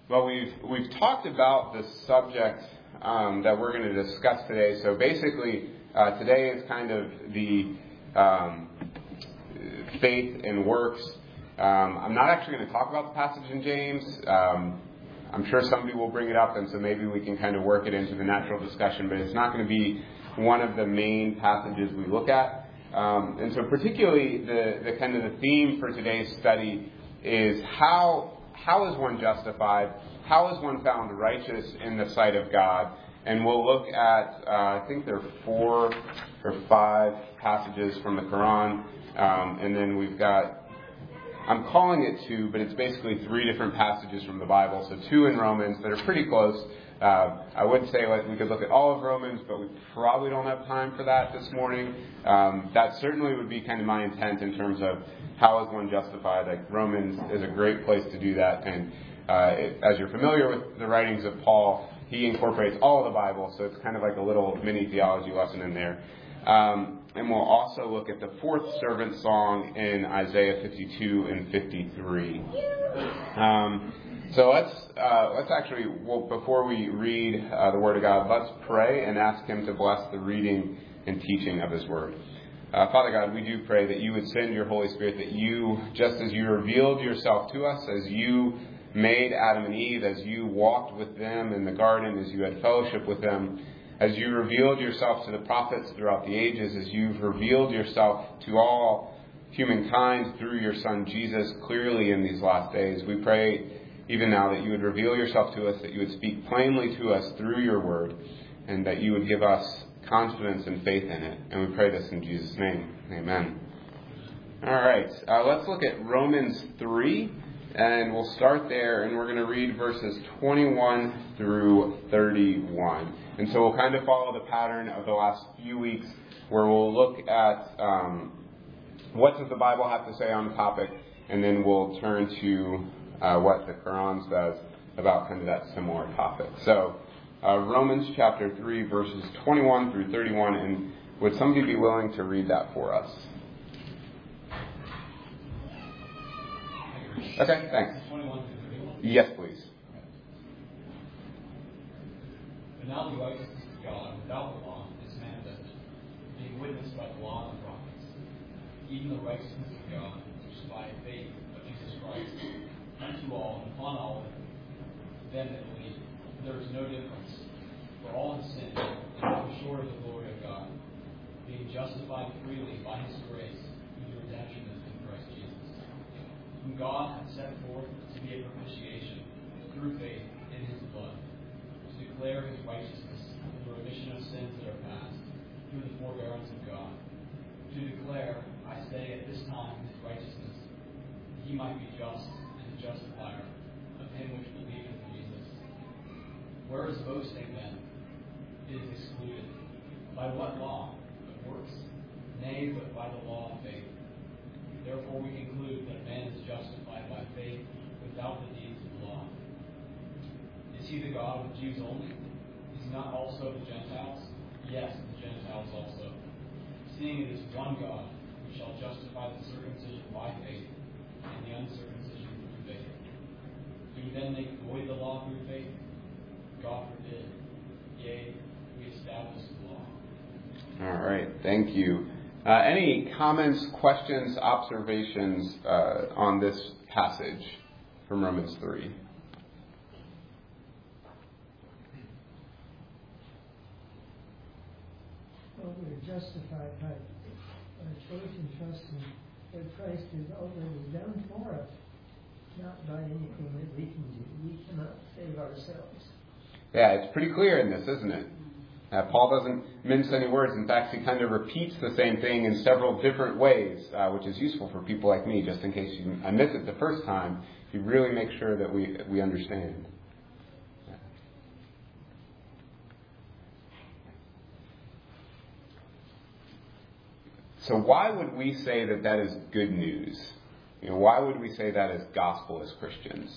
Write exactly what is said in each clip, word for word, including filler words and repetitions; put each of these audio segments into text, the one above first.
Well, we've we've talked about the subject um, that we're going to discuss today. So basically, uh, today is kind of the um, faith and works. Um, I'm not actually going to talk about the passage in James. Um, I'm sure somebody will bring it up, and so maybe we can kind of work it into the natural discussion. But it's not going to be one of the main passages we look at. Um, and so, particularly, the the kind of the theme for today's study is how. How is one justified? How is one found righteous in the sight of God? And we'll look at, uh, I think there are four or five passages from the Quran. Um, and then we've got, I'm calling it two, but it's basically three different passages from the Bible. So two in Romans that are pretty close. Uh, I would say like, we could look at all of Romans, but we probably don't have time for that this morning. Um, that certainly would be kind of my intent in terms of how is one justified. Like Romans is a great place to do that. And uh, it, as you're familiar with the writings of Paul, he incorporates all of the Bible, so it's kind of like a little mini theology lesson in there. Um, and we'll also look at the fourth servant song in Isaiah fifty-two and fifty-three. Um, so let's uh, let's actually, well, before we read uh, the Word of God, let's pray and ask Him to bless the reading and teaching of His Word. Uh, Father God, we do pray that you would send your Holy Spirit, that you, just as you revealed yourself to us, as you made Adam and Eve, as you walked with them in the garden, as you had fellowship with them, as you revealed yourself to the prophets throughout the ages, as you've revealed yourself to all humankind through your Son Jesus clearly in these last days, we pray even now that you would reveal yourself to us, that you would speak plainly to us through your word, and that you would give us confidence and faith in it. And we pray this in Jesus' name. Amen. All right. Uh, let's look at Romans three, and we'll start there, and we're going to read verses twenty-one through thirty-one. And so we'll kind of follow the pattern of the last few weeks, where we'll look at um, what does the Bible have to say on the topic, and then we'll turn to uh, what the Quran says about kind of that similar topic. So, Uh, Romans chapter three, verses twenty-one through thirty-one, and would somebody be willing to read that for us? Okay, thanks. Yes, please. But now the righteousness of God without the law is manifested, being witnessed by the law and the prophets, even the righteousness of God, which is by faith of Jesus Christ, unto all and upon all them that believe. There is no difference, for all have sinned and come short of the glory of God, being justified freely by His grace through the redemption that is in Christ Jesus, whom God hath set forth to be a propitiation through faith in His blood, to declare His righteousness and the remission of sins that are past through the forbearance of God, to declare, I say, at this time His righteousness, that He might be just and the justifier of him which believeth in Jesus. Where is boasting then? It is excluded. By what law? Of works? Nay, but by the law of faith. Therefore we conclude that man is justified by faith without the deeds of the law. Is he the God of the Jews only? Is he not also of the Gentiles? Yes, the Gentiles also. Seeing it is one God, who shall justify the circumcision by faith, and the uncircumcision through faith. Do we then make void the law through faith? God forbid. Yea, we establish the law. All right, thank you. Uh, any comments, questions, observations uh, on this passage from Romans three? Well, we're justified by our faith and trust in what Christ has already done for us, not by anything that we can do. We cannot save ourselves. Yeah, it's pretty clear in this, isn't it? Uh, Paul doesn't mince any words. In fact, he kind of repeats the same thing in several different ways, uh, which is useful for people like me, just in case you, I miss it the first time. You really make sure that we we understand. Yeah. So why would we say that that is good news? You know, why would we say that is gospel as Christians?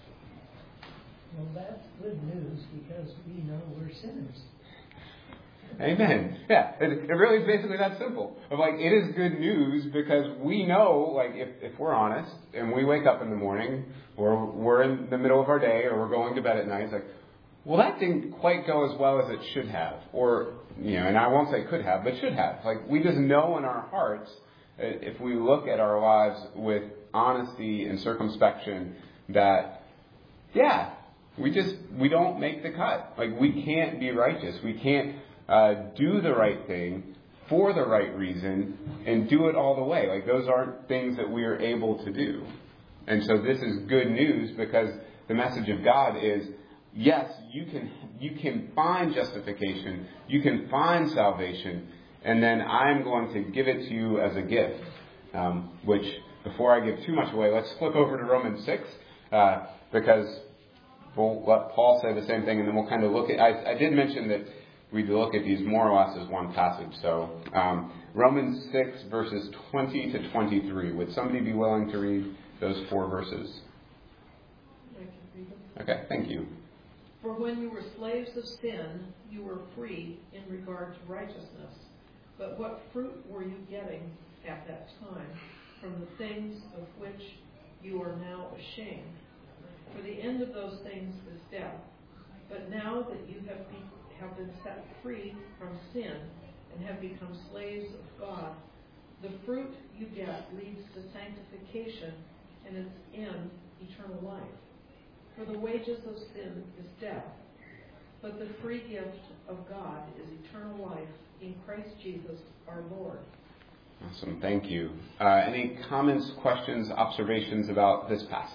Well, that's good news because we know we're sinners. Amen. Yeah, it, it really is basically that simple. Of like, it is good news because we know, like, if, if we're honest and we wake up in the morning or we're in the middle of our day or we're going to bed at night, it's like, well, that didn't quite go as well as it should have. Or, you know, and I won't say could have, but should have. Like, we just know in our hearts, if we look at our lives with honesty and circumspection, that, yeah, we just, we don't make the cut. Like, we can't be righteous. We can't uh, do the right thing for the right reason and do it all the way. Like, those aren't things that we are able to do. And so this is good news because the message of God is, yes, you can you can find justification, you can find salvation, and then I'm going to give it to you as a gift. Um, which, before I give too much away, let's flip over to Romans six, uh, because we'll let Paul say the same thing, and then we'll kind of look at... I, I did mention that we'd look at these more or less as one passage. So um, Romans six, verses twenty to twenty-three. Would somebody be willing to read those four verses? I can read them. Okay, thank you. For when you were slaves of sin, you were free in regard to righteousness. But what fruit were you getting at that time from the things of which you are now ashamed? For the end of those things is death. But now that you have, be, have been set free from sin and have become slaves of God, the fruit you get leads to sanctification and its end, eternal life. For the wages of sin is death, but the free gift of God is eternal life in Christ Jesus our Lord. Awesome, thank you. Uh, any comments, questions, observations about this passage?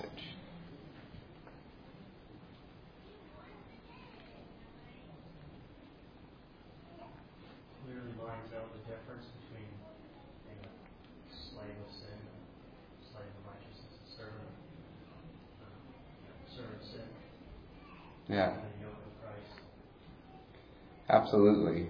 Clearly lines out the difference between being a slave of sin and slave of righteousness, a servant, uh, servant of sin. Yeah. And the yoke of Christ. Absolutely.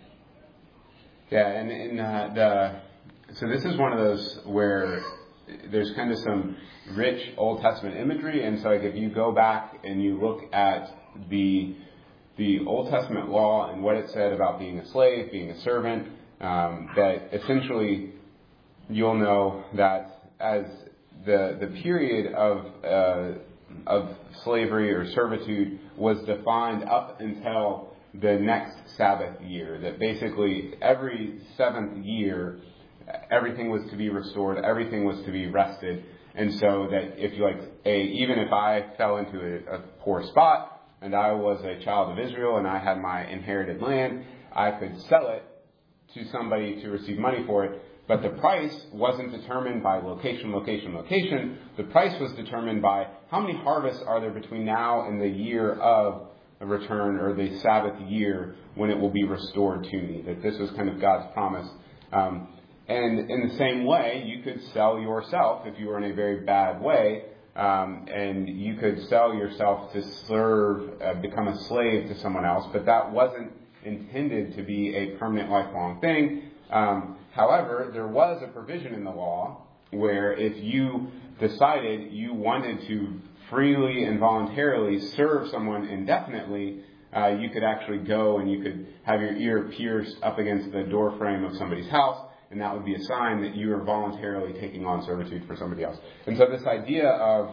Yeah, and, and uh, the so this is one of those where there's kind of some rich Old Testament imagery, and so like if you go back and you look at the the Old Testament law and what it said about being a slave, being a servant, um, that essentially you'll know that as the the period of uh, of slavery or servitude was defined up until the next Sabbath year, that basically every seventh year everything was to be restored, everything was to be rested, and so that if you like, a even if I fell into a, a poor spot and I was a child of Israel and I had my inherited land, I could sell it to somebody to receive money for it, but the price wasn't determined by location, location, location. The price was determined by how many harvests are there between now and the year of a return, or the Sabbath year when it will be restored to me. That this was kind of God's promise. Um, and in the same way, you could sell yourself if you were in a very bad way, um, and you could sell yourself to serve, uh, become a slave to someone else, but that wasn't intended to be a permanent, lifelong thing. Um, however, there was a provision in the law where if you decided you wanted to freely and voluntarily serve someone indefinitely, uh, you could actually go and you could have your ear pierced up against the door frame of somebody's house, and that would be a sign that you are voluntarily taking on servitude for somebody else. And so this idea of,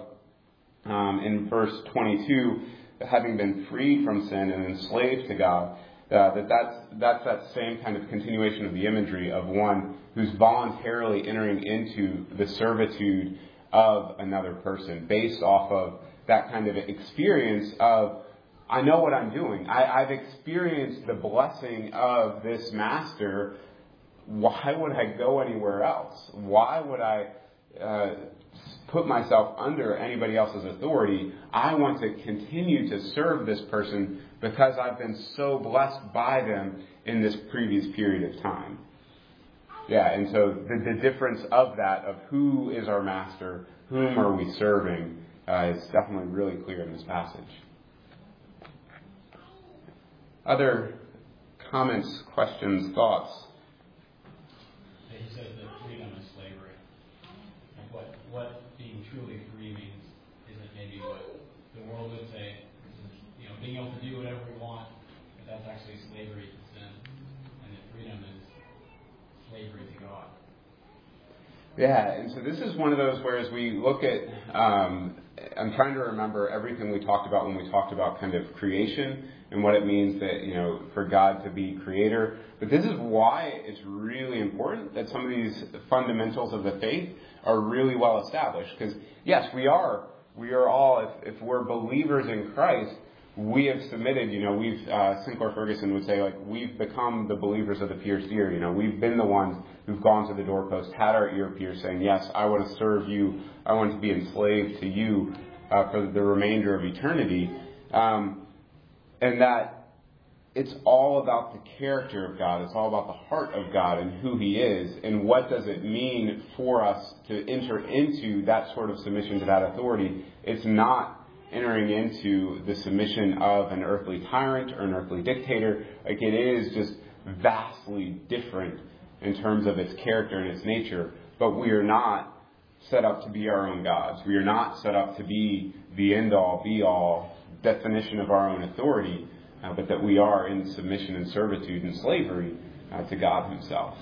um, in verse twenty-two, having been freed from sin and enslaved to God, uh, that that's, that's that same kind of continuation of the imagery of one who's voluntarily entering into the servitude of another person based off of that kind of experience of, I know what I'm doing. I, I've experienced the blessing of this master. Why would I go anywhere else? Why would I uh, put myself under anybody else's authority? I want to continue to serve this person because I've been so blessed by them in this previous period of time. Yeah, and so the, the difference of that, of who is our master, whom are we serving, uh, is definitely really clear in this passage. Other comments, questions, thoughts? He says that freedom is slavery. And what, what being truly free means isn't maybe what the world would say. You know, being able to do whatever we want, but that's actually slavery to sin. Yeah, and so this is one of those where as we look at, um, I'm trying to remember everything we talked about when we talked about kind of creation and what it means that, you know, for God to be creator. But this is why it's really important that some of these fundamentals of the faith are really well established. Because, yes, we are, we are all, if, if we're believers in Christ, we have submitted, you know, we've, uh, Sinclair Ferguson would say, like, we've become the believers of the pierced ear. You know, we've been the ones who've gone to the doorpost, had our ear pierced, saying, yes, I want to serve you. I want to be enslaved to you uh, for the remainder of eternity. Um, and that it's all about the character of God. It's all about the heart of God and who He is. And what does it mean for us to enter into that sort of submission to that authority? It's not entering into the submission of an earthly tyrant or an earthly dictator. Like, it is just vastly different in terms of its character and its nature. But we are not set up to be our own gods. We are not set up to be the end-all, be-all definition of our own authority, uh, but that we are in submission and servitude and slavery uh, to God Himself.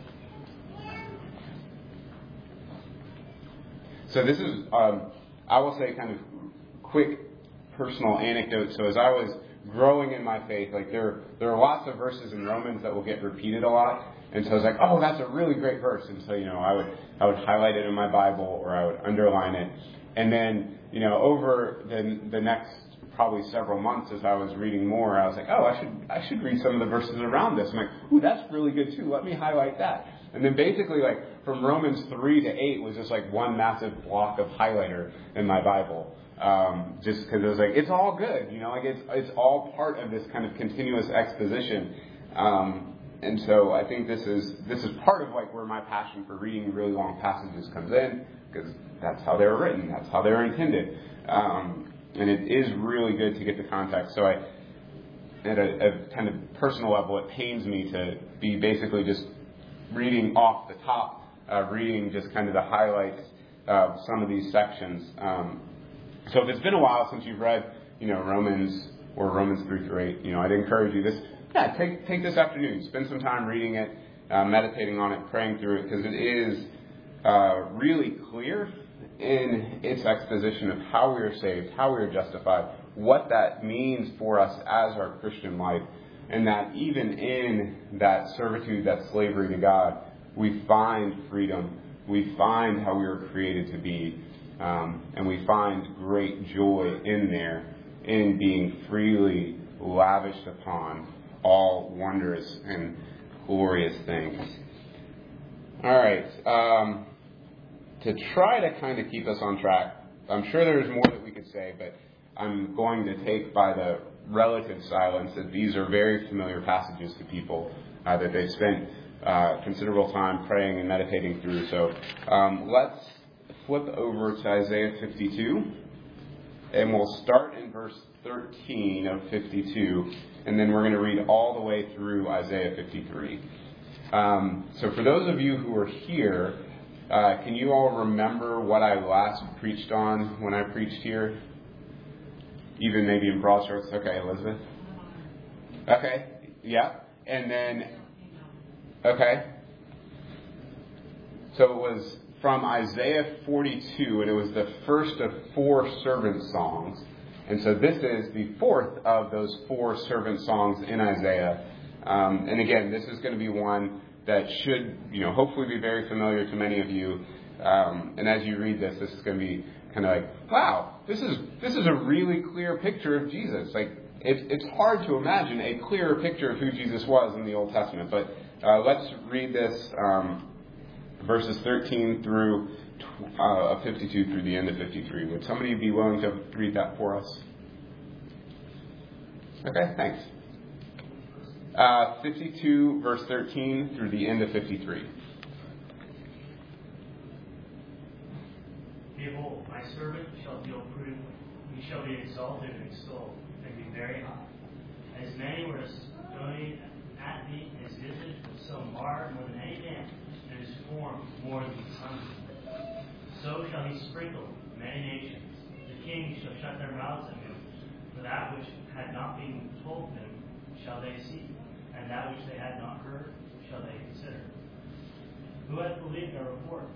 So this is, um, I will say, kind of quick personal anecdote. So as I was growing in my faith, like there there are lots of verses in Romans that will get repeated a lot. And so I was like, oh, that's a really great verse. And so, you know, I would I would highlight it in my Bible or I would underline it. And then, you know, over the the next probably several months as I was reading more, I was like, oh, I should I should read some of the verses around this. I'm like, ooh, that's really good too. Let me highlight that. And then basically, like, from Romans three to eight was just like one massive block of highlighter in my Bible. Um, just because it was like, it's all good, you know, like it's it's all part of this kind of continuous exposition. Um, and so I think this is this is part of like where my passion for reading really long passages comes in, because that's how they were written, that's how they were intended. Um, and it is really good to get the context. So I, at a, a kind of personal level, it pains me to be basically just reading off the top, uh, reading just kind of the highlights of some of these sections. Um, So if it's been a while since you've read, you know, Romans or Romans three through eight, you know, I'd encourage you this, yeah, take take this afternoon, spend some time reading it, uh, meditating on it, praying through it, because it is uh, really clear in its exposition of how we are saved, how we are justified, what that means for us as our Christian life, and that even in that servitude, that slavery to God, we find freedom, we find how we were created to be. Um, and we find great joy in there, in being freely lavished upon all wondrous and glorious things. All right. Um, to try to kind of keep us on track, I'm sure there's more that we could say, but I'm going to take by the relative silence that these are very familiar passages to people uh, that they've spent uh, considerable time praying and meditating through. So um, let's flip over to Isaiah fifty-two, and we'll start in verse thirteen of fifty-two, and then we're going to read all the way through Isaiah fifty-three. Um, so for those of you who are here, uh, can you all remember what I last preached on when I preached here? Even maybe in broad strokes? Okay, Elizabeth? Okay, yeah. And then, okay. So it was from Isaiah forty-two, and it was the first of four servant songs. And so this is the fourth of those four servant songs in Isaiah. Um, and again, this is going to be one that should, you know, hopefully be very familiar to many of you. Um, and as you read this, this is going to be kind of like, wow, this is this is a really clear picture of Jesus. Like, it, it's hard to imagine a clearer picture of who Jesus was in the Old Testament. But uh, let's read this. Um, Verses thirteen through uh, fifty-two through the end of fifty-three. Would somebody be willing to read that for us? Okay, thanks. Uh, fifty-two, verse thirteen through the end of fifty-three. Behold, my servant shall deal prudently. He shall be exalted and extolled, and be very high. As many were astonished at me, his visage was so marred more than any man, and his form more than the sun. So shall he sprinkle many nations. The kings shall shut their mouths at him. For that which had not been told them shall they see, and that which they had not heard shall they consider. Who hath believed our report?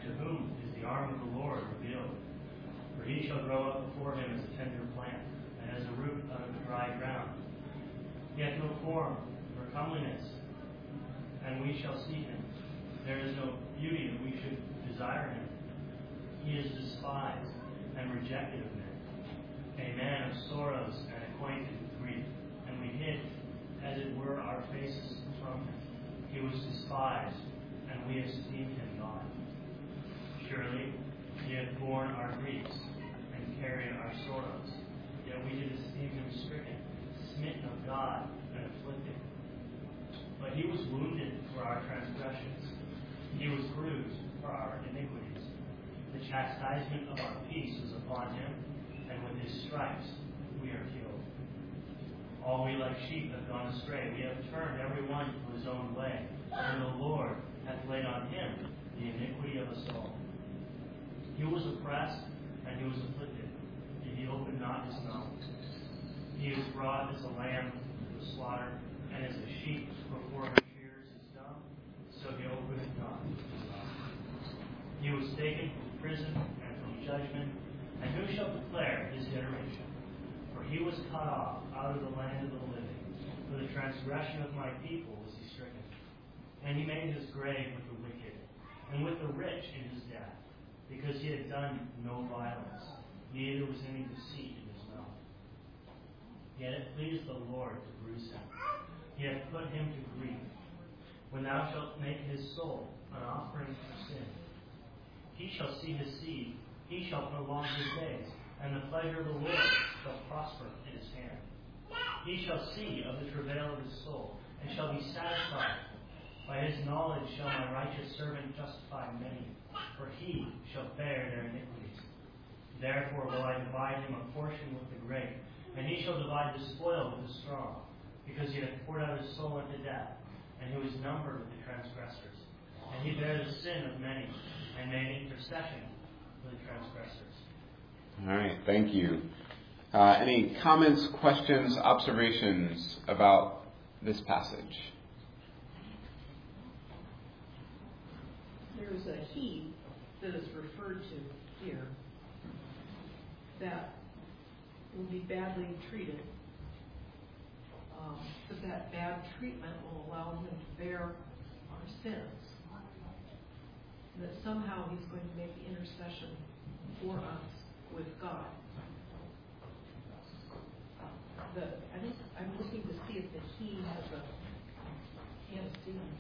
to whom is the arm of the Lord revealed? For he shall grow up before him as a tender plant, and as a root out of the dry ground. He hath no form nor comeliness, and we shall see him. There is no beauty that we should desire him. He is despised and rejected of men, a man of sorrows and acquainted with grief, and we hid, as it were, our faces from him. He was despised, and we esteemed him not. Surely he hath borne our griefs and carried our sorrows, yet we did esteem him stricken, smitten of God, and afflicted. But he was wounded for our transgressions, he was bruised for our iniquities. The chastisement of our peace was upon him, and with his stripes we are healed. All we like sheep have gone astray. We have turned every one to his own way, and the Lord hath laid on him the iniquity of us all. He was oppressed, and he was afflicted, yet he opened not his mouth. He is brought as a lamb to the slaughter, and as a sheep before her shears is dumb, so he opened not his mouth. He was taken from prison and from judgment, and who shall declare his generation? For he was cut off out of the land of the living. For the transgression of my people was he stricken. And he made his grave with the wicked, and with the rich in his death, because he had done no violence, neither was any deceit in his mouth. Yet it pleased the Lord to bruise him. He hath put him to grief. When thou shalt make his soul an offering for sin, he shall see his seed, he shall prolong his days, and the pleasure of the Lord shall prosper in his hand. He shall see of the travail of his soul, and shall be satisfied. By his knowledge shall my righteous servant justify many, for he shall bear their iniquities. Therefore will I divide him a portion with the great, and he shall divide the spoil with the strong, because he hath poured out his soul unto death, and he was numbered with the transgressors. And he bare the sin of many, and made intercession for the transgressors. All right, thank you. Uh, any comments, questions, observations about this passage? There is a he that is referred to here that will be badly treated. Um, but that bad treatment will allow him to bear our sins. That somehow he's going to make the intercession for us with God. The, I think I'm looking to see if the he has a antecedent.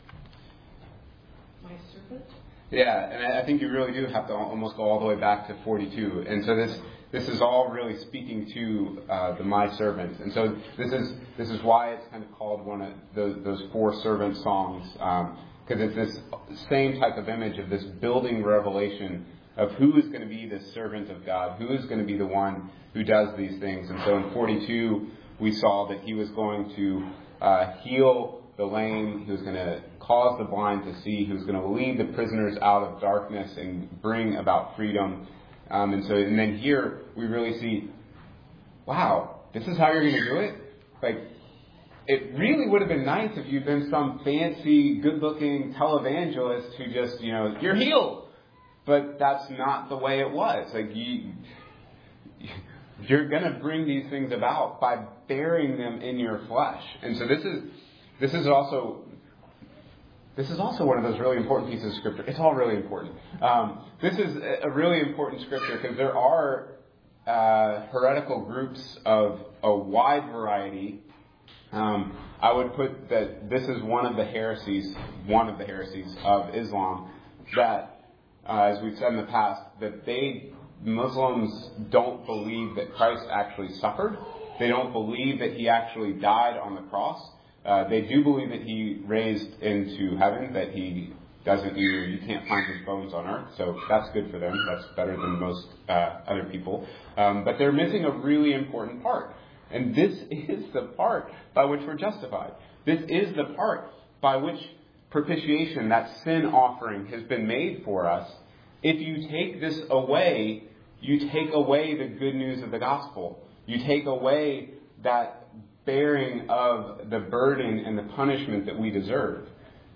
My servant? Yeah, and I think you really do have to almost go all the way back to forty-two. And so this this is all really speaking to uh, the my servant. And so this is this is why it's kind of called one of those, those four servant songs, because um, it's this same type of image of this building revelation of who is going to be the servant of God, who is going to be the one who does these things. And so in forty-two, we saw that he was going to uh, heal the lame, he was going to cause the blind to see, he was going to lead the prisoners out of darkness and bring about freedom. Um, and so, and then here we really see, wow, this is how you're going to do it? Like, it really would have been nice if you'd been some fancy, good-looking televangelist who just, you know, you're healed. But that's not the way it was. Like, you, you're going to bring these things about by bearing them in your flesh. And so this is this is also this is also one of those really important pieces of scripture. It's all really important. Um, this is a really important scripture because there are uh, heretical groups of a wide variety. Um, I would put that this is one of the heresies, one of the heresies of Islam that, uh, as we've said in the past, that they Muslims don't believe that Christ actually suffered. They don't believe that he actually died on the cross. Uh, they do believe that he raised into heaven, that he doesn't, you, you can't find his bones on earth. So that's good for them. That's better than most uh, other people. Um, but they're missing a really important part. And this is the part by which we're justified. This is the part by which propitiation, that sin offering, has been made for us. If you take this away, you take away the good news of the gospel. You take away that bearing of the burden and the punishment that we deserve.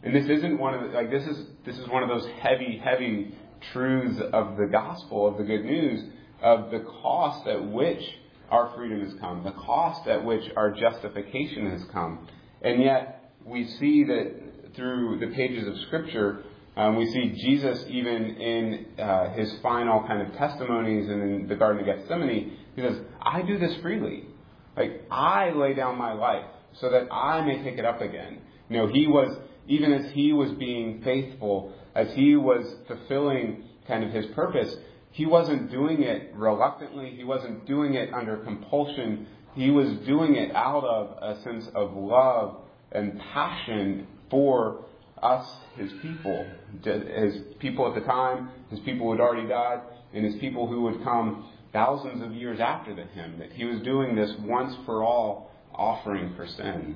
And this isn't one of the, like this is this is one of those heavy, heavy truths of the gospel, of the good news, of the cost at which our freedom has come, the cost at which our justification has come. And yet we see that through the pages of Scripture, um, we see Jesus even in uh, his final kind of testimonies and in the Garden of Gethsemane, he says, I do this freely. Like, I lay down my life so that I may take it up again. You know, he was, even as he was being faithful, as he was fulfilling kind of his purpose, he wasn't doing it reluctantly. He wasn't doing it under compulsion. He was doing it out of a sense of love and passion for us, his people. His people at the time, his people who had already died, and his people who would come thousands of years after him. That he was doing this once for all offering for sin.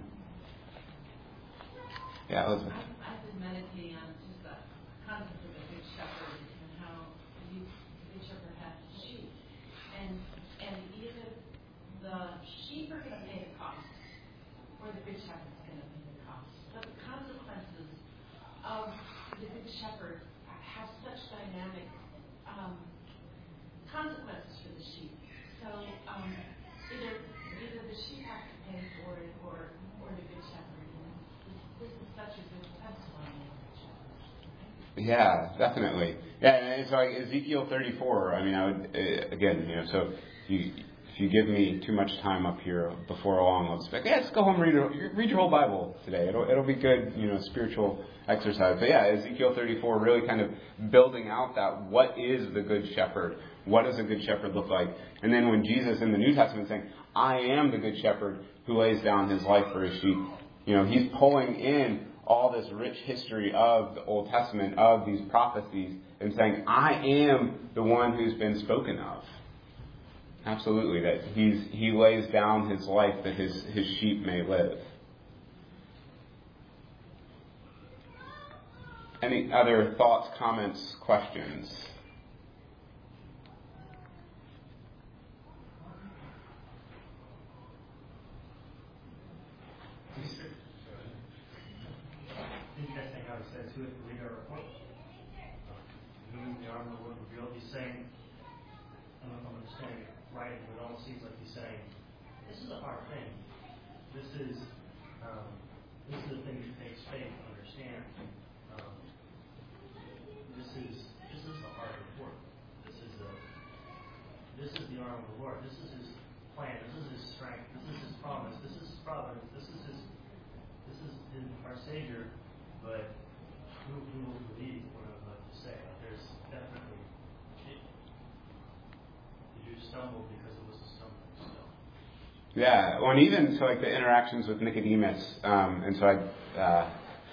Yeah, Elizabeth. I've been meditating on just the concept of a good shepherd and how the good shepherd has sheep. And and either the sheep are going to pay the cost or the good shepherd is going to pay the cost. But the consequences of the good shepherd have such dynamic um, consequences for the sheep. So um, either either the sheep have to pay for it or, or the good shepherd. This is such a good testimony. Yeah, definitely. Yeah, and it's like Ezekiel thirty-four. I mean, I would uh, again, you know, so you, if you give me too much time up here before long, I'll just be like, yeah, just go home and read read your whole Bible today. It'll it'll be good, you know, spiritual exercise. But yeah, Ezekiel thirty-four really kind of building out that what is the good shepherd? What does a good shepherd look like? And then when Jesus in the New Testament is saying, I am the good shepherd who lays down his life for his sheep. You know, he's pulling in all this rich history of the Old Testament, of these prophecies, and saying, I am the one who's been spoken of. Absolutely, that he's he lays down his life that his, his sheep may live. Any other thoughts, comments, questions? Interesting how he says, who is the leader of what? Whom the arm of the Lord revealed. He's saying, I don't know if I'm understanding it right, but it almost seems like he's saying, this is a hard thing. This is um, this is the thing that takes faith to understand. Um, this is this is the heart of the Lord. This is the this is the arm of the Lord. This is his plan. This is his strength. This is his promise. This is his providence. This is his this is his, our Savior. But who, who will believe what I'm about to say? There's definitely, it, you stumble because it was a stumbling stone. Yeah, well, and even so, like the interactions with Nicodemus, um, and so I, uh,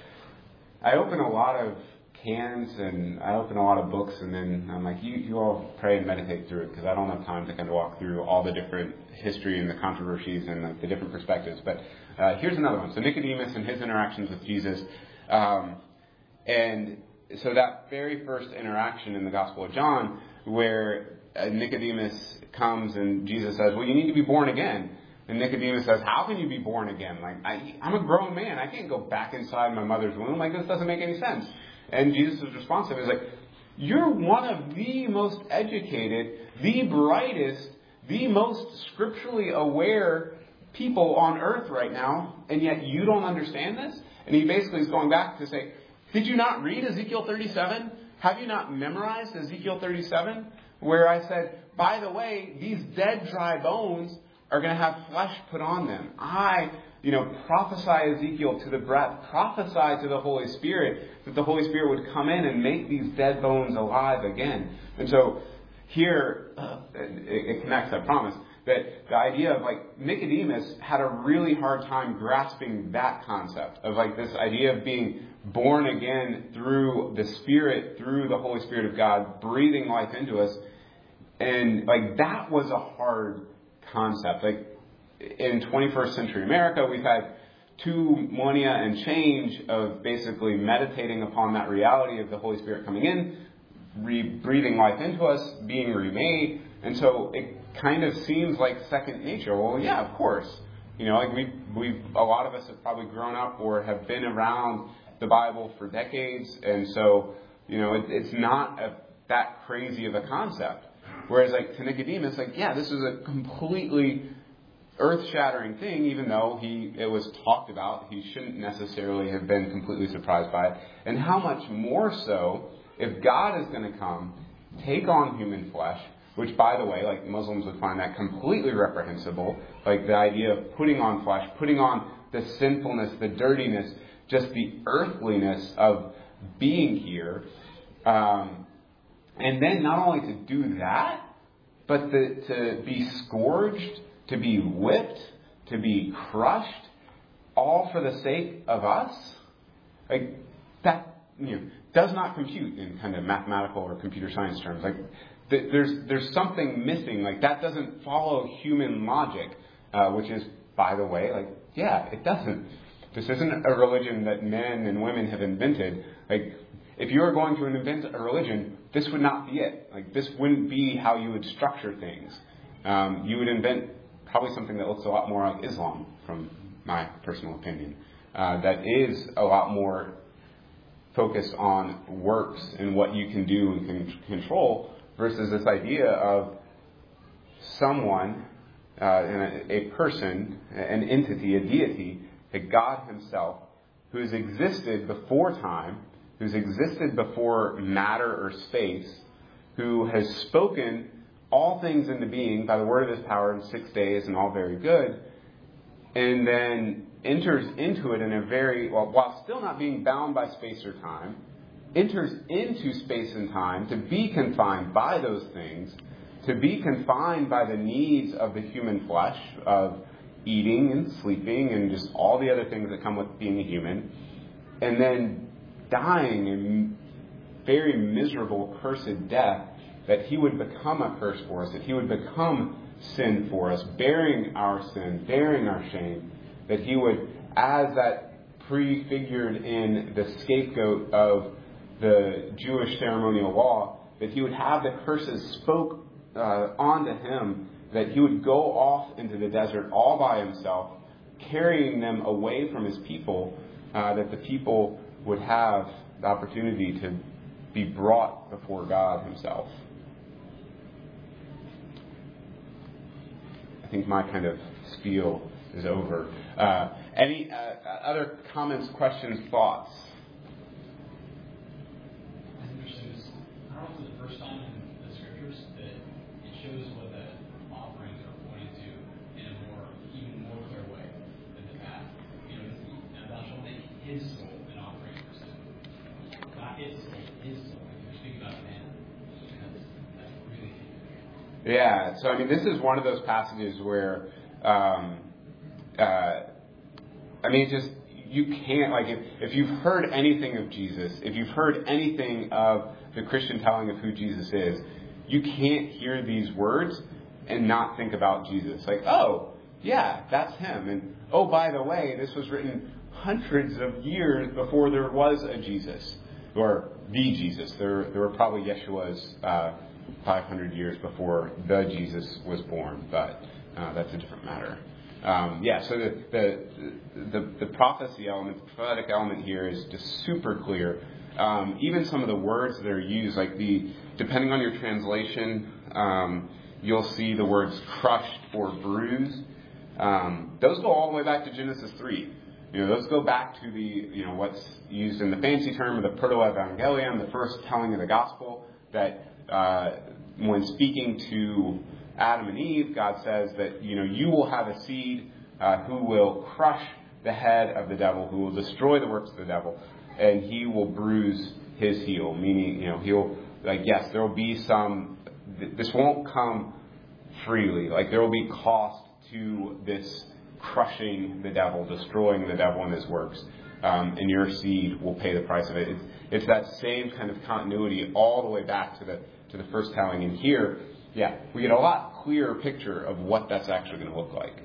I open a lot of cans and I open a lot of books, and then I'm like, you, you all pray and meditate through it because I don't have time to kind of walk through all the different history and the controversies and the, the different perspectives. But uh, here's another one. So Nicodemus and his interactions with Jesus. Um, and so that very first interaction in the Gospel of John, where uh, Nicodemus comes and Jesus says, well, you need to be born again. And Nicodemus says, how can you be born again? Like, I, I'm a grown man. I can't go back inside my mother's womb. Like, this doesn't make any sense. And Jesus' response to him is like, you're one of the most educated, the brightest, the most scripturally aware people on earth right now, and yet you don't understand this? And he basically is going back to say, did you not read Ezekiel thirty-seven? Have you not memorized Ezekiel thirty-seven? Where I said, by the way, these dead, dry bones are going to have flesh put on them. I, you know, prophesy Ezekiel to the breath, prophesy to the Holy Spirit that the Holy Spirit would come in and make these dead bones alive again. And so here, uh, it, it connects, I promise. That the idea of like Nicodemus had a really hard time grasping that concept of like this idea of being born again through the Spirit, through the Holy Spirit of God, breathing life into us. And like that was a hard concept. Like in twenty-first century America, we've had two millennia and change of basically meditating upon that reality of the Holy Spirit coming in, re- breathing life into us, being remade. And so it kind of seems like second nature. Well, yeah, of course. You know, like we we a lot of us have probably grown up or have been around the Bible for decades, and so, you know, it, it's not a, that crazy of a concept. Whereas, like, to Nicodemus, like, yeah, this is a completely earth-shattering thing, even though he it was talked about. He shouldn't necessarily have been completely surprised by it. And how much more so if God is going to come, take on human flesh, which, by the way, like, Muslims would find that completely reprehensible. Like, the idea of putting on flesh, putting on the sinfulness, the dirtiness, just the earthliness of being here. Um, and then not only to do that, but the, to be scourged, to be whipped, to be crushed, all for the sake of us. Like, that, you know, does not compute in kind of mathematical or computer science terms. Like, th- there's there's something missing. Like, that doesn't follow human logic, uh, which is, by the way, like, yeah, it doesn't. This isn't a religion that men and women have invented. Like, if you were going to invent a religion, this would not be it. Like, this wouldn't be how you would structure things. Um, you would invent probably something that looks a lot more like Islam, from my personal opinion. Uh, that is a lot more focused on works and what you can do and can control, versus this idea of someone, uh, and a, a person, an entity, a deity, a God himself, who has existed before time, who's existed before matter or space, who has spoken all things into being by the word of his power in six days, and all very good, and then enters into it in a very, well, while still not being bound by space or time, enters into space and time to be confined by those things, to be confined by the needs of the human flesh, of eating and sleeping and just all the other things that come with being a human, and then dying a very miserable, cursed death, that he would become a curse for us, that he would become sin for us, bearing our sin, bearing our shame, that he would, as that prefigured in the scapegoat of the Jewish ceremonial law, that he would have the curses spoke uh, onto him, that he would go off into the desert all by himself, carrying them away from his people, uh, that the people would have the opportunity to be brought before God himself. I think my kind of spiel is over. Uh, any uh, other comments, questions, thoughts? I think there's, I don't know if it's the first time in the scriptures that it shows what the offerings are pointing to in a more, even more clear way than the past. You know, now thou shalt make his soul an offering for sin. Not his soul, his soul. If you're speaking about man, that's, that's really. Yeah, so I mean, this is one of those passages where, um, uh, I mean, just, you can't, like, if, if you've heard anything of Jesus, if you've heard anything of the Christian telling of who Jesus is, you can't hear these words and not think about Jesus. Like, oh, yeah, that's him. And, oh, by the way, this was written hundreds of years before there was a Jesus, or the Jesus. There, there were probably Yeshua's uh, five hundred years before the Jesus was born, but uh, that's a different matter. Um, yeah, so the, the the the prophecy element, the prophetic element here is just super clear. Um, even some of the words that are used, like the, depending on your translation, um, you'll see the words crushed or bruised. Um, those go all the way back to Genesis three. You know, those go back to the, you know, what's used in the fancy term of the proto-evangelium, the first telling of the gospel, that uh, when speaking to Adam and Eve, God says that, you know, you will have a seed uh, who will crush the head of the devil, who will destroy the works of the devil, and he will bruise his heel. Meaning, you know, he'll, like, yes, there will be some, this won't come freely. Like, there will be cost to this crushing the devil, destroying the devil and his works. Um, and your seed will pay the price of it. It's, it's that same kind of continuity all the way back to the to the first telling. And here, yeah, we get a lot clearer picture of what that's actually going to look like.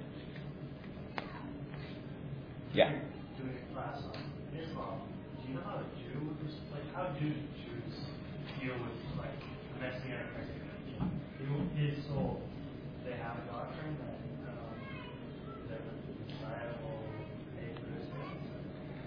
Yeah. Doing a class on Islam, do you know how a Jew, like, how do Jews deal with, like, the Messianic Christian? His soul, they have a doctrine that um, that the Messiah will pay for his sins?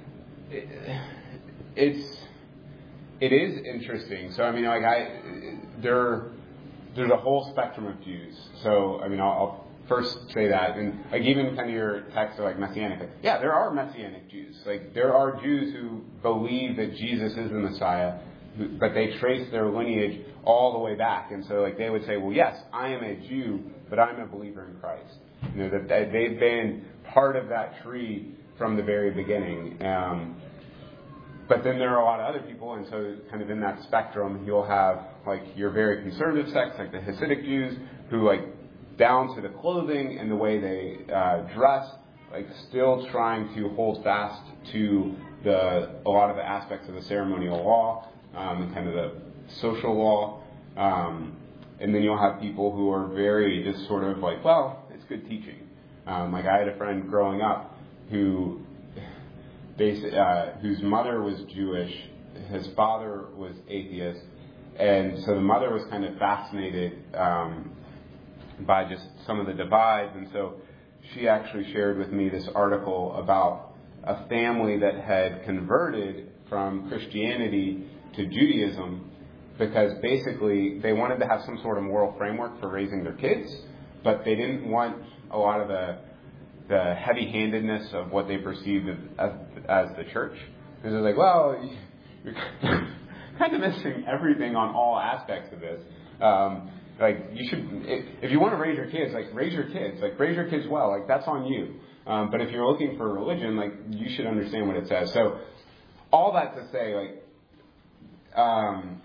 it, it's it is interesting. So I mean, like I there there's a whole spectrum of Jews. So I mean, I'll, I'll first say that, and like even kind of your text are like messianic. Like, yeah, there are messianic Jews. Like there are Jews who believe that Jesus is the Messiah, but they trace their lineage all the way back, and so like they would say, well, yes, I am a Jew, but I'm a believer in Christ. You know, that, that they've been part of that tree from the very beginning. Um, but then there are a lot of other people, and so kind of in that spectrum, you'll have like your very conservative sects, like the Hasidic Jews, who like down to the clothing and the way they uh, dress, like still trying to hold fast to the a lot of the aspects of the ceremonial law, um, and kind of the social law. Um, and then you'll have people who are very just sort of like, well, it's good teaching. Um, like I had a friend growing up who, basi- uh, whose mother was Jewish, his father was atheist, and so the mother was kind of fascinated um, by just some of the divides, and so she actually shared with me this article about a family that had converted from Christianity to Judaism because basically they wanted to have some sort of moral framework for raising their kids, but they didn't want a lot of the the heavy-handedness of what they perceived as, as the church. Because they're like, well, you're kind of missing everything on all aspects of this. Um, like, you should, if you want to raise your kids, like, raise your kids. Like, raise your kids well. Like, that's on you. Um, but if you're looking for religion, like, you should understand what it says. So, all that to say, like, um,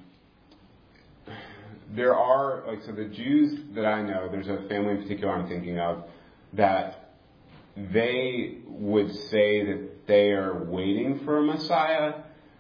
there are, like, so the Jews that I know, there's a family in particular I'm thinking of, that they would say that they are waiting for a Messiah,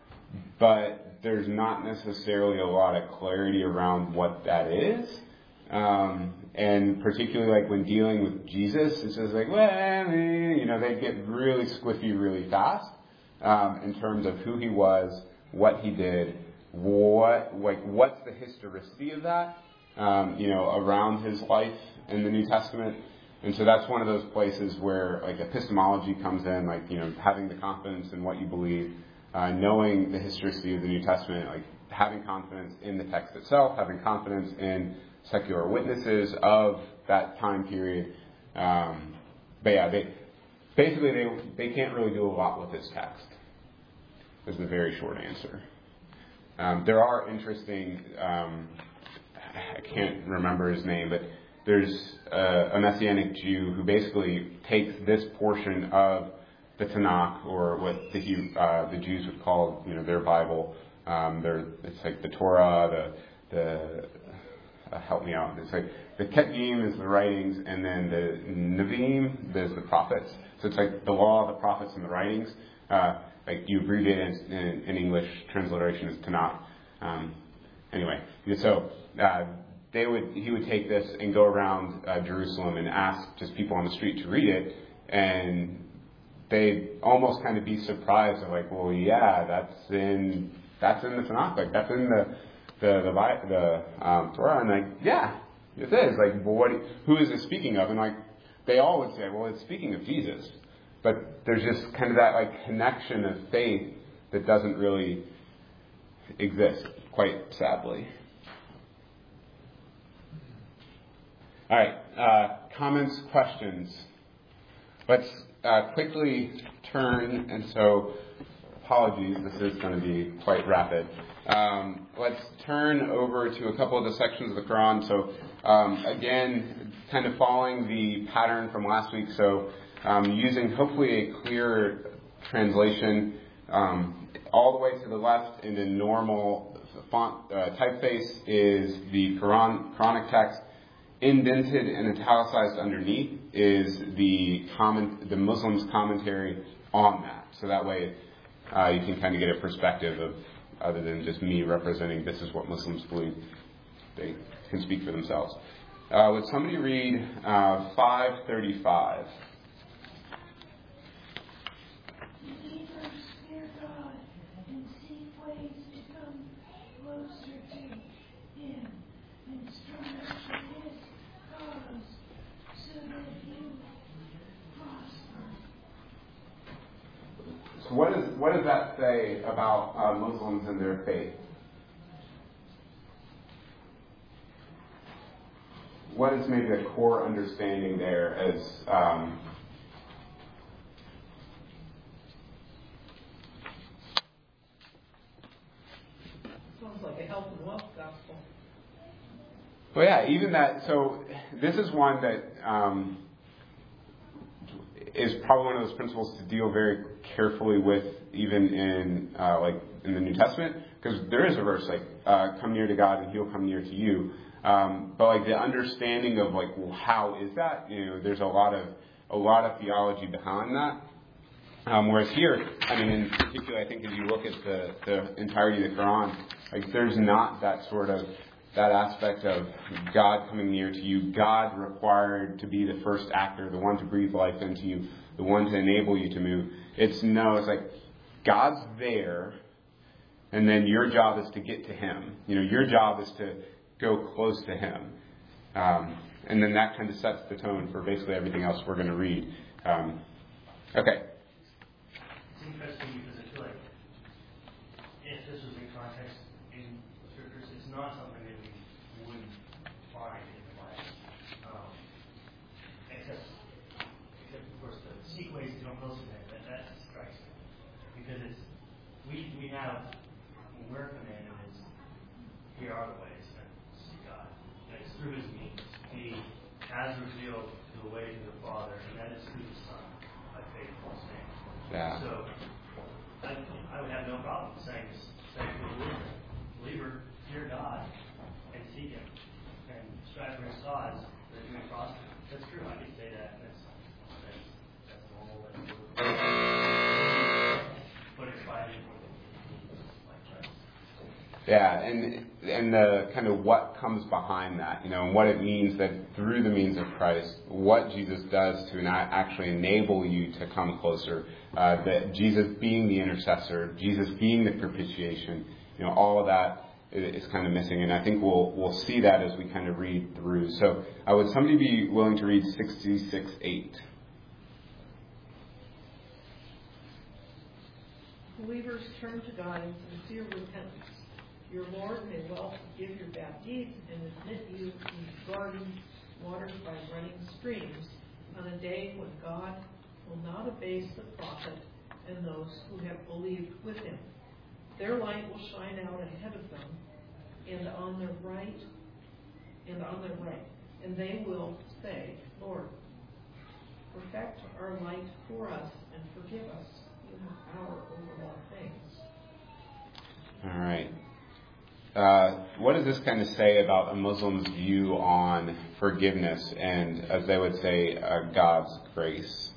but there's not necessarily a lot of clarity around what that is. Um, and particularly like when dealing with Jesus, it's just like, well, you know, they get really squiffy really fast um, in terms of who he was, what he did, what like what's the historicity of that, um, you know, around his life in the New Testament. And so that's one of those places where like epistemology comes in, like, you know, having the confidence in what you believe, uh, knowing the historicity of the New Testament, like having confidence in the text itself, having confidence in secular witnesses of that time period. Um, but yeah, they basically they they can't really do a lot with this text. Is the very short answer. Um, there are interesting. Um, I can't remember his name, but there's a, a Messianic Jew who basically takes this portion of the Tanakh, or what the uh, the Jews would call, you know, their Bible. Um, their it's like the Torah, the the uh, help me out. It's like the Ketuvim is the writings, and then the Nevi'im there's the prophets. So it's like the law, the prophets, and the writings. Uh, like you abbreviate it in, in, in English transliteration as Tanakh. Um, anyway, so. Uh, They would, he would take this and go around uh, Jerusalem and ask just people on the street to read it, and they'd almost kind of be surprised. They're like, well, yeah, that's in that's in the Tanakh, like that's in the the the, the um, Torah, and like, yeah, it is. Like, well, what? Who is it speaking of? And like, they all would say, well, it's speaking of Jesus, but there's just kind of that like connection of faith that doesn't really exist, quite sadly. All right, uh, comments, questions. Let's uh, quickly turn, and so apologies, this is going to be quite rapid. Um, let's turn over to a couple of the sections of the Quran. So um, again, kind of following the pattern from last week, so um, using hopefully a clear translation um, all the way to the left in the normal font uh, typeface is the Quran, Quranic text. Indented and italicized underneath is the comment, the Muslim's commentary on that. So that way uh, you can kind of get a perspective of, other than just me representing this is what Muslims believe. They can speak for themselves. Uh, would somebody read uh, five thirty-five? So what is what what does that say about uh, Muslims and their faith? What is maybe a core understanding there as um, Sounds like a health and wealth gospel. well, yeah, even that. So this is one that um, is probably one of those principles to deal very carefully with, even in uh, like in the New Testament, because there is a verse like uh, "Come near to God, and He'll come near to you." Um, but like the understanding of like, well, how is that? You know, there's a lot of a lot of theology behind that. Um, whereas here, I mean, in particular, I think as you look at the, the entirety of the Quran, like there's not that sort of that aspect of God coming near to you, God required to be the first actor, the one to breathe life into you, the one to enable you to move. It's no, it's like God's there, and then your job is to get to Him. You know, your job is to go close to Him. Um, and then that kind of sets the tone for basically everything else we're going to read. Um, okay. It's interesting because I feel like if this was in context in the scriptures, it's not something that we wouldn't find in the Bible. Um, except, except, of course, the seek ways to come closer to Him. That, that strikes me. Because it's, we, we have, when we're commanded, is here are the ways. It's through His means. He has revealed the way to the Father, and that is through the Son, by faith in His name. Yeah. So, I, I would have no problem saying, saying to a believer, believer, fear God, and seek Him, and strive for His cause, that you may prosper. That's true. I can say that. That's that's, that's normal. That's but it's by the like Christ. Yeah, and and the kind of what comes behind that, you know, and what it means that through the means of Christ, what Jesus does to not actually enable you to come closer, uh, that Jesus being the intercessor, Jesus being the propitiation, you know, all of that is kind of missing, and I think we'll we'll see that as we kind of read through. So, uh, would somebody be willing to read sixty-six eight? Believers turn to God in sincere repentance. Your Lord may well forgive your bad deeds and admit you in gardens watered by running streams on a day when God will not abase the prophet and those who have believed with him. Their light will shine out ahead of them and on their right and on their right, and they will say, Lord, perfect our light for us and forgive us. You have power over all things. All right. Uh, what does this kind of say about a Muslim's view on forgiveness and, as they would say, uh, God's grace?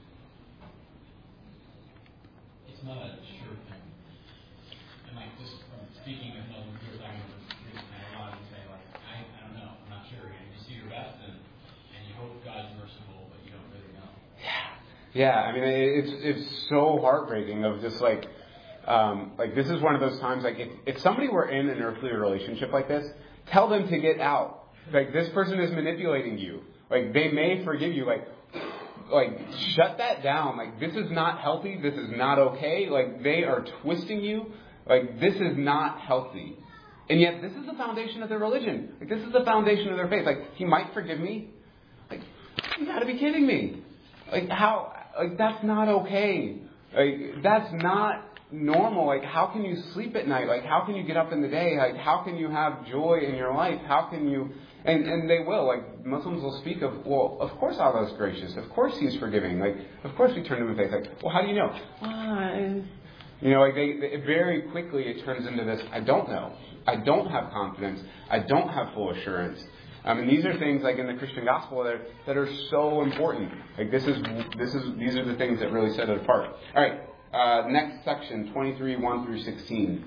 It's not a sure thing. And like just from speaking with Muslim peers, I can a lot and say like, I, I don't know, I'm not sure. You just do your best and, and you hope God's merciful, but you don't really know. Yeah, I mean, it's it's so heartbreaking of just like, um, like this is one of those times, like if, if somebody were in an earthly relationship like this, tell them to get out. Like this person is manipulating you. Like they may forgive you. Like, like shut that down. Like this is not healthy. This is not okay. Like they are twisting you. Like this is not healthy. And yet this is the foundation of their religion. Like this is the foundation of their faith. Like he might forgive me. Like you got to be kidding me. Like how? Like that's not okay. Like that's not normal. Like how can you sleep at night? Like how can you get up in the day? Like how can you have joy in your life? How can you? And and they will. Like Muslims will speak of, well, of course Allah is gracious. Of course He's forgiving. Like of course we turn to Him in faith. Like, well, how do you know? Well, you know, like they, they very quickly it turns into this. I don't know. I don't have confidence. I don't have full assurance. Um, and these are things like in the Christian gospel that are, that are so important. Like this is this is these are the things that really set it apart. All right, uh, next section, twenty-three, one through sixteen.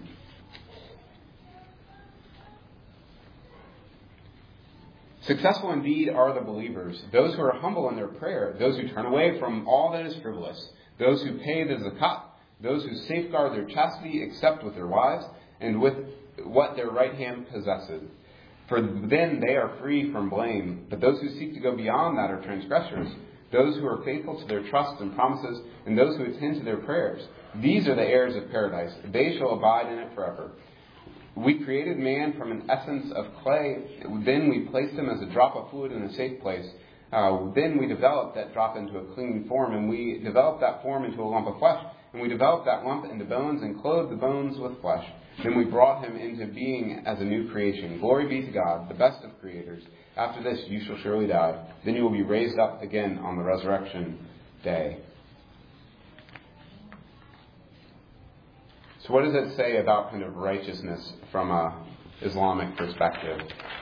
Successful indeed are the believers, those who are humble in their prayer, those who turn away from all that is frivolous, those who pay the zakat, those who safeguard their chastity except with their wives and with what their right hand possesses. For then they are free from blame. But those who seek to go beyond that are transgressors, those who are faithful to their trust and promises, and those who attend to their prayers. These are the heirs of paradise. They shall abide in it forever. We created man from an essence of clay. Then we placed him as a drop of fluid in a safe place. Uh, then we developed that drop into a clean form, and we developed that form into a lump of flesh. And we developed that lump into bones and clothed the bones with flesh. Then we brought him into being as a new creation. Glory be to God, the best of creators. After this you shall surely die. Then you will be raised up again on the resurrection day. So what does it say about kind of righteousness from a Islamic perspective?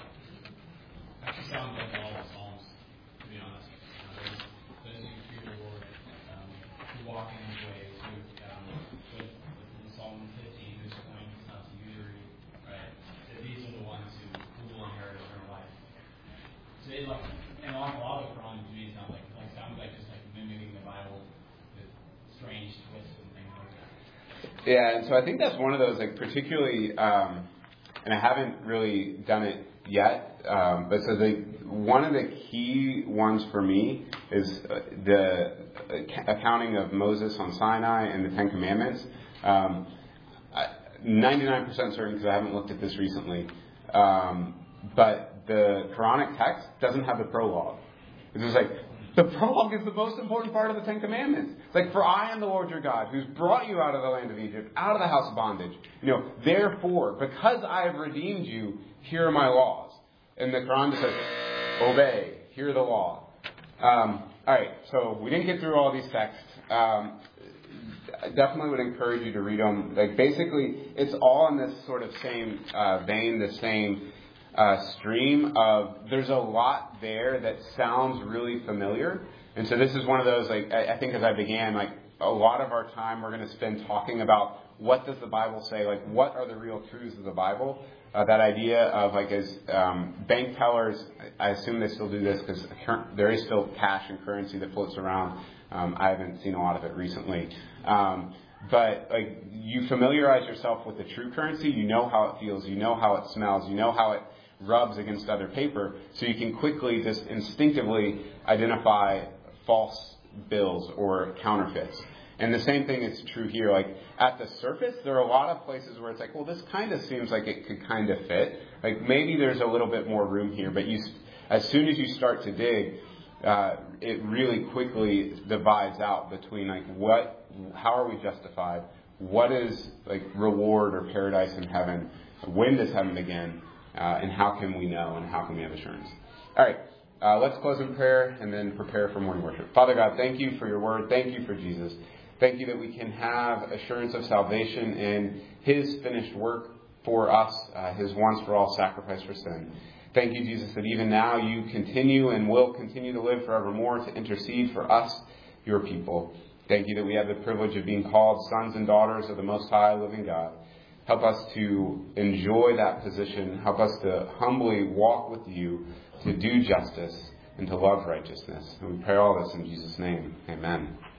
Actually sounds like all the Psalms, to be honest. Uh, those who fear the Lord, um, who walk in his ways, who, um, with, with Psalm fifteen, whose coin is not to usury, right? That these are the ones who, who will inherit eternal life. So it, like, and like a lot of the Quran to me sounds like, like sounds like just like mimicking the Bible with strange twists and things like that. Yeah, and so I think that's one of those, like, particularly, um, and I haven't really done it yet, um, but so the one of the key ones for me is uh, the accounting of Moses on Sinai and the Ten Commandments. Um, I, ninety-nine percent certain, because I haven't looked at this recently, um, but the Quranic text doesn't have the prologue. It's just like, the prologue is the most important part of the Ten Commandments. It's like, for I am the Lord your God, who's brought you out of the land of Egypt, out of the house of bondage. You know, therefore, because I have redeemed you, here are my laws. And the Quran just says, obey, hear the law. Um, all right, so we didn't get through all these texts. Um, I definitely would encourage you to read them. Like, basically, it's all in this sort of same uh, vein, the same Uh, stream of, there's a lot there that sounds really familiar. And so this is one of those, like, I, I think as I began, like, a lot of our time we're going to spend talking about what does the Bible say, like, what are the real truths of the Bible. Uh, that idea of, like, as um, bank tellers, I assume they still do this because there is still cash and currency that floats around. Um, I haven't seen a lot of it recently. Um, But, like, you familiarize yourself with the true currency, you know how it feels, you know how it smells, you know how it rubs against other paper, so you can quickly, just instinctively identify false bills or counterfeits. And the same thing is true here. Like, at the surface, there are a lot of places where it's like, well, this kind of seems like it could kind of fit. Like, maybe there's a little bit more room here, but you, as soon as you start to dig, uh, it really quickly divides out between, like, what, how are we justified? What is, like, reward or paradise in heaven? When does heaven begin? Uh, and how can we know, and how can we have assurance? All right, uh, let's close in prayer and then prepare for morning worship. Father God, thank you for your word. Thank you for Jesus. Thank you that we can have assurance of salvation in his finished work for us, uh, his once for all sacrifice for sin. Thank you, Jesus, that even now you continue and will continue to live forevermore to intercede for us, your people. Thank you that we have the privilege of being called sons and daughters of the Most High living God. Help us to enjoy that position. Help us to humbly walk with you, to do justice, and to love righteousness. And we pray all this in Jesus' name. Amen.